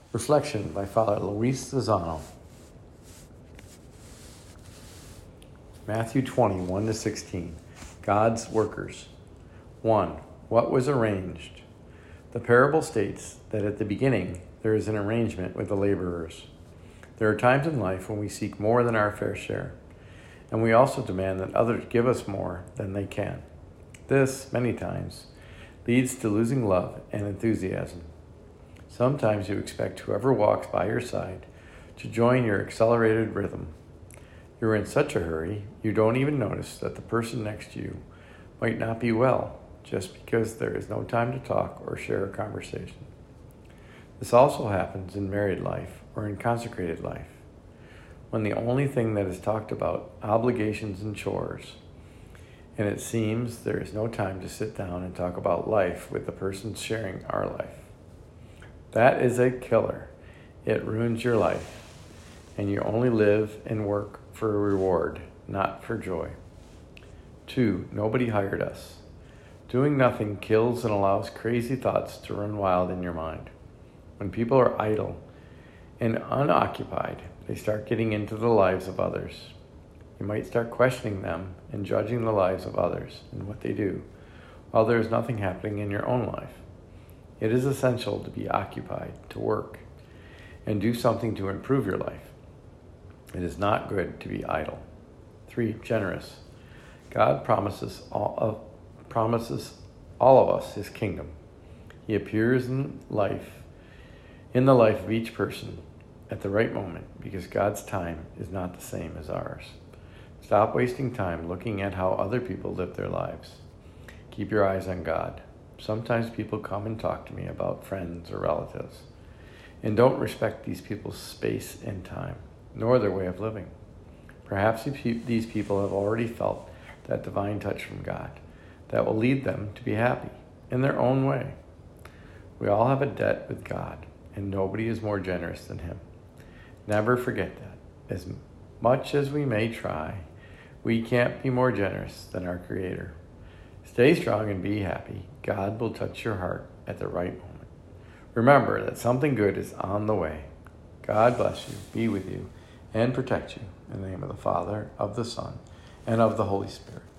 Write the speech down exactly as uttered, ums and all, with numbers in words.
Reflection by Father Luis Lozano. Matthew twenty, one to sixteen. God's workers. one. What was arranged? The parable states that at the beginning there is an arrangement with the laborers. There are times in life when we seek more than our fair share, and we also demand that others give us more than they can. This, many times, leads to losing love and enthusiasm. Sometimes you expect whoever walks by your side to join your accelerated rhythm. You're in such a hurry, you don't even notice that the person next to you might not be well, just because there is no time to talk or share a conversation. This also happens in married life or in consecrated life, when the only thing that is talked about, obligations and chores, and it seems there is no time to sit down and talk about life with the person sharing our life. That is a killer. It ruins your life, and you only live and work for a reward, not for joy. Two, nobody hired us. Doing nothing kills and allows crazy thoughts to run wild in your mind. When people are idle and unoccupied, they start getting into the lives of others. You might start questioning them and judging the lives of others and what they do, while there is nothing happening in your own life. It is essential to be occupied, to work, and do something to improve your life. It is not good to be idle. Three, generous. God promises all of, promises all of us his kingdom. He appears in life, in the life of each person at the right moment, because God's time is not the same as ours. Stop wasting time looking at how other people live their lives. Keep your eyes on God. Sometimes people come and talk to me about friends or relatives and don't respect these people's space and time, nor their way of living. Perhaps these people have already felt that divine touch from God that will lead them to be happy in their own way. We all have a debt with God, and nobody is more generous than him. Never forget that. As much as we may try, we can't be more generous than our Creator. Stay strong and be happy. God will touch your heart at the right moment. Remember that something good is on the way. God bless you, be with you, and protect you. In the name of the Father, of the Son, and of the Holy Spirit.